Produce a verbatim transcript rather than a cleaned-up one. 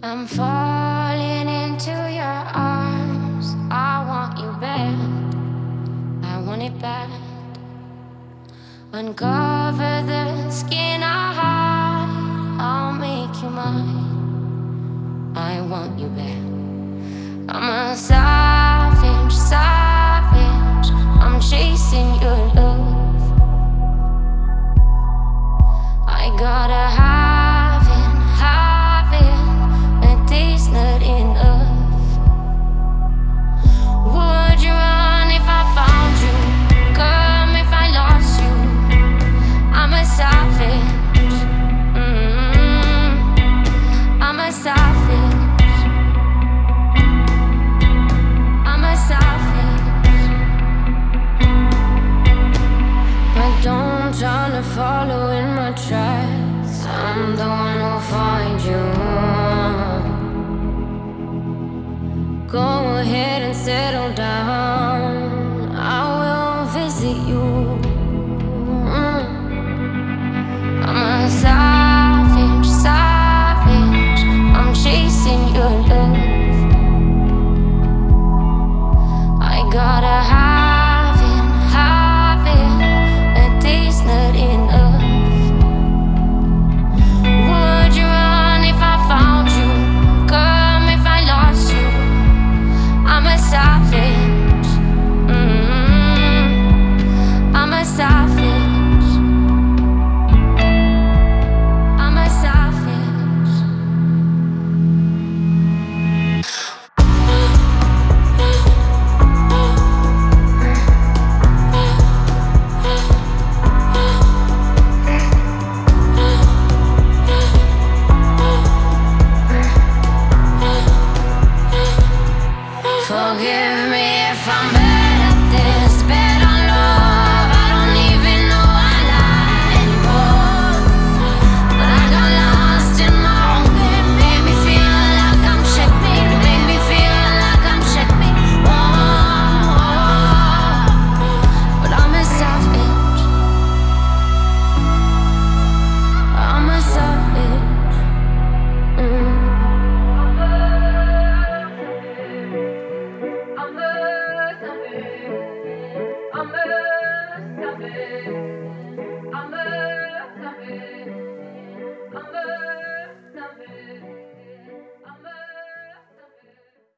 I'm falling into your arms. I want you bad. I want it bad. Uncover the skin I hide. I'll make you mine. I want you bad. I'm a savage, savage. I'm chasing your love. I gotta have it, have it. A day's not enough. Would you run if I found you? Come if I lost you. I'm a savage. Mm-hmm. I'm a savage. I'm a savage. But don't try to follow in my tracks. I'm the one who'll find you.